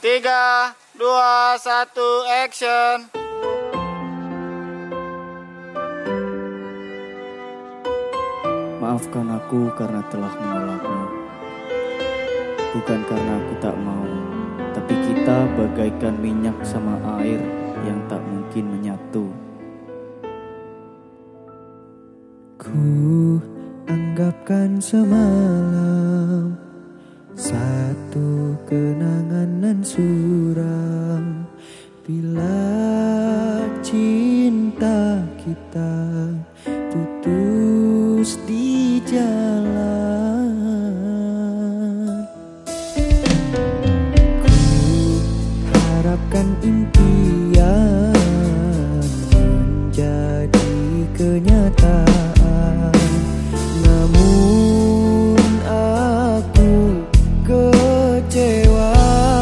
3, 2, 1, action. Maafkan aku karena telah menolakmu. Bukan karena aku tak mau, tapi kita bagaikan minyak sama air yang tak mungkin menyatu. Ku anggapkan semalam satu kenangan nan suram, bila cinta kita putus di jalan. Ku harapkan impian menjadi kenyataan, namun aku kecewa.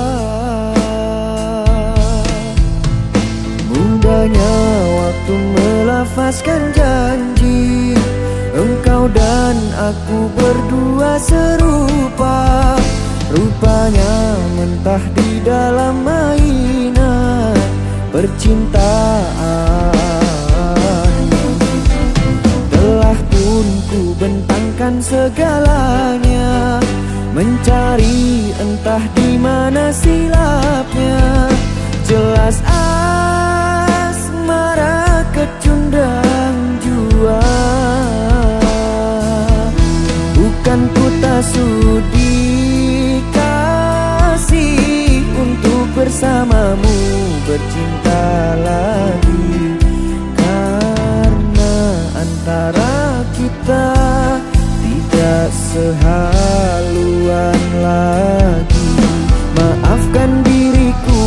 Mudahnya waktu melafazkan janji, engkau dan aku berdua serupa. Rupanya mentah di dalam mainan percintaan. Telah pun ku bentangkan segalanya, mencari entah di mana silapnya. Jelas asmara kecundang jua, bukan ku tak sudi kasih untuk bersamamu bercinta lagi. Karena antara kita tidak sehaluan lagi. Maafkan diriku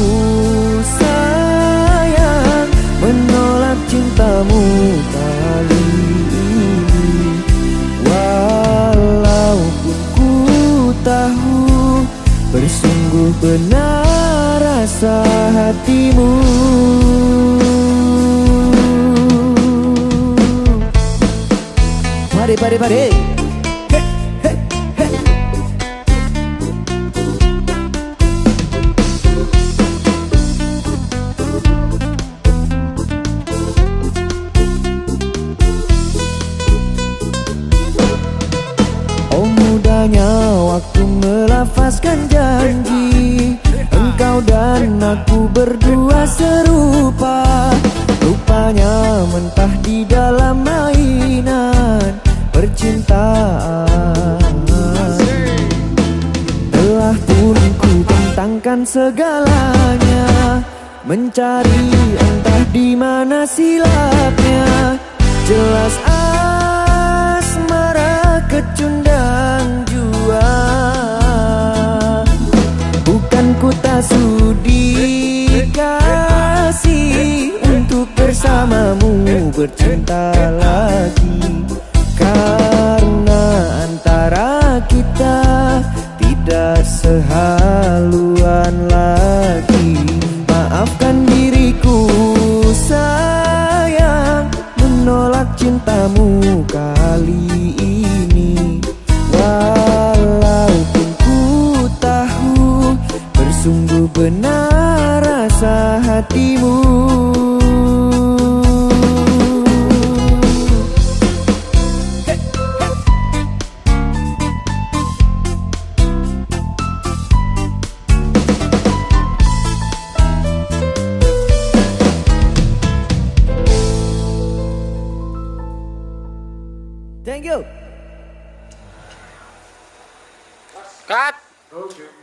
sayang, menolak cintamu kali ini. Walaupun ku tahu bersungguh benar rasa hatimu. Pare, pare, pare. Oh mudahnya waktu melafazkan janji, engkau dan aku berdua serupa. Rupanya mentah di dalam mainan percintaan. Telah pun ku bentangkan segalanya, mencari entah di mana silapnya. Jelas asmara kecundang jua, bukan ku tak sudi kasih untuk bersamamu bercinta lagi. Karena antara kita tidak sehaluan lagi. Maafkan diriku sayang, menolak cintamu kali ini. Walaupun ku tahu bersungguh benar rasa hatimu. Thank you. Cut.